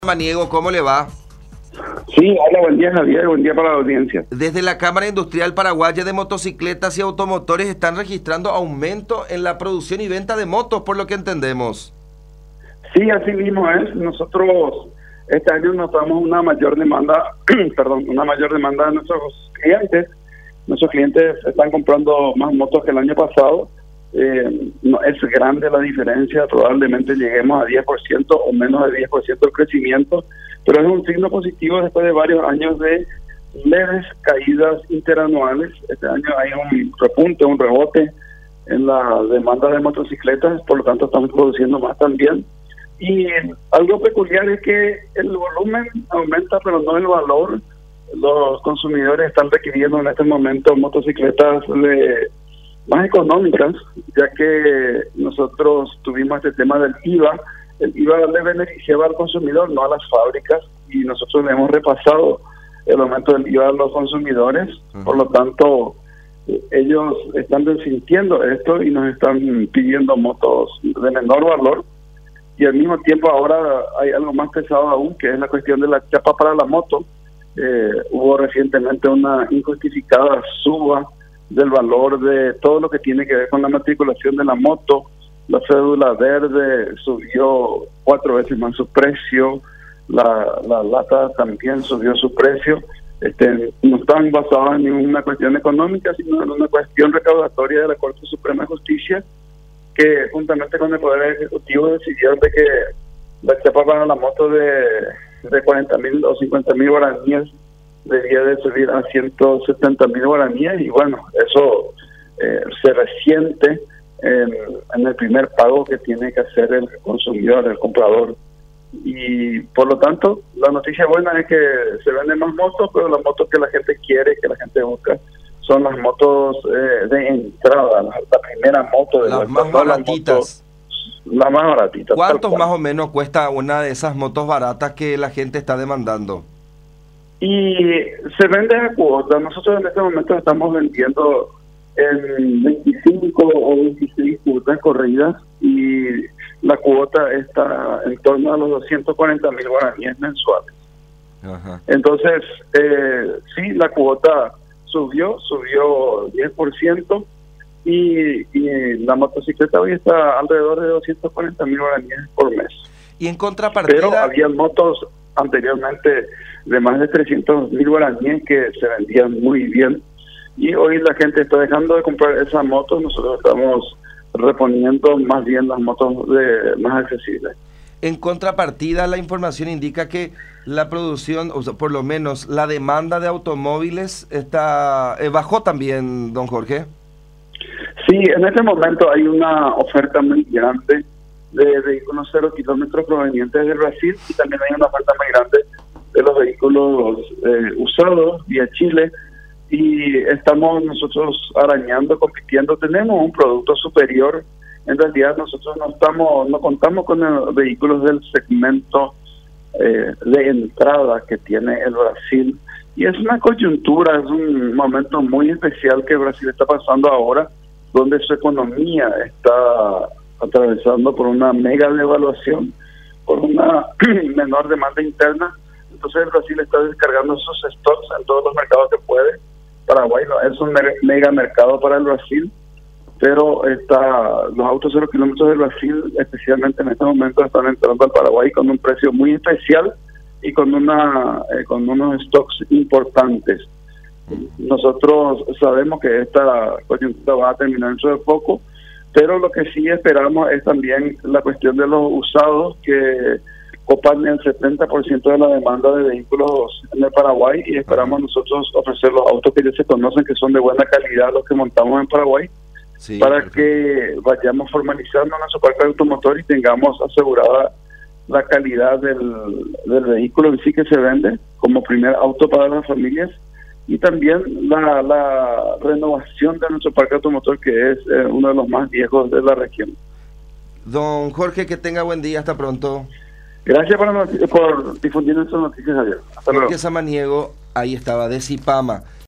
Maniego, ¿cómo le va? Sí, hola, buen día Javier, buen día para la audiencia. Desde la Cámara Industrial Paraguaya de Motocicletas y Automotores están registrando aumento en la producción y venta de motos, por lo que entendemos. Sí, así mismo es. Nosotros este año notamos una mayor demanda, una mayor demanda de nuestros clientes. Nuestros clientes están comprando más motos que el año pasado. No es grande la diferencia, probablemente lleguemos a 10% o menos de 10% del crecimiento, pero es un signo positivo después de varios años de leves caídas interanuales. Este año hay un repunte, un rebote en la demanda de motocicletas, por lo tanto estamos produciendo más también. Y algo peculiar es que el volumen aumenta, pero no el valor. Los consumidores están requiriendo en este momento motocicletas más económicas, ya que nosotros tuvimos este tema del IVA. El IVA le beneficiaba al consumidor, no a las fábricas, y nosotros le hemos repasado el aumento del IVA a los consumidores. Por lo tanto, ellos están resintiendo esto y nos están pidiendo motos de menor valor. Y al mismo tiempo ahora hay algo más pesado aún, que es la cuestión de la chapa para la moto. Hubo recientemente una injustificada suba del valor de todo lo que tiene que ver con la matriculación de la moto. La cédula verde subió 4 veces más su precio, la lata también subió su precio. No están basadas en ninguna cuestión económica, sino en una cuestión recaudatoria de la Corte Suprema de Justicia, que juntamente con el Poder Ejecutivo decidieron de que la chapa para la moto de 40.000 o 50.000 guaraníes debía de subir a 170.000 guaraníes, y bueno, eso se resiente en el primer pago que tiene que hacer el consumidor, el comprador. Y por lo tanto, la noticia buena es que se venden más motos, pero las motos que la gente quiere, que la gente busca, son las motos de entrada, la primera moto de las más baratitas. La más baratita. ¿Cuántos más o menos cuesta una de esas motos baratas que la gente está demandando? Y se vende a cuota. Nosotros en este momento estamos vendiendo en 25 o 26 cuotas corridas, y la cuota está en torno a los 240.000 guaraníes mensuales. Ajá. Entonces, sí, la cuota subió 10%, y la motocicleta hoy está alrededor de 240.000 guaraníes por mes. Y en contrapartida, pero había motos anteriormente de más de 300.000 guaraníes que se vendían muy bien, y hoy la gente está dejando de comprar esas motos. Nosotros estamos reponiendo más bien las motos más accesibles. En contrapartida, la información indica que la producción, o sea, por lo menos la demanda de automóviles bajó también, don Jorge. Sí, en este momento hay una oferta muy grande de vehículos 0 kilómetros provenientes de Brasil, y también hay una oferta muy grande de los vehículos usados vía Chile, y estamos nosotros arañando, compitiendo. Tenemos un producto superior. En realidad nosotros no contamos con vehículos del segmento de entrada que tiene el Brasil, y es una coyuntura, es un momento muy especial que Brasil está pasando ahora, donde su economía está atravesando por una mega devaluación, por una menor demanda interna. Entonces Brasil está descargando sus stocks en todos los mercados que puede. Paraguay es un mega mercado para el Brasil, pero los autos 0 kilómetros del Brasil, especialmente en este momento, están entrando al Paraguay con un precio muy especial y con unos stocks importantes. Nosotros sabemos que esta coyuntura va a terminar dentro de poco, pero lo que sí esperamos es también la cuestión de los usados, que copan el 70% de la demanda de vehículos en el Paraguay, y esperamos nosotros ofrecer los autos que ya se conocen, que son de buena calidad, los que montamos en Paraguay, sí, para perfecto, que vayamos formalizando nuestro parque automotor y tengamos asegurada la calidad del vehículo en sí que se vende como primer auto para las familias, y también la renovación de nuestro parque automotor, que es uno de los más viejos de la región. Don Jorge, que tenga buen día, hasta pronto. Gracias por difundir nuestras noticias, Javier. Hasta luego. Jorge Samaniego, ahí estaba, de Cipama.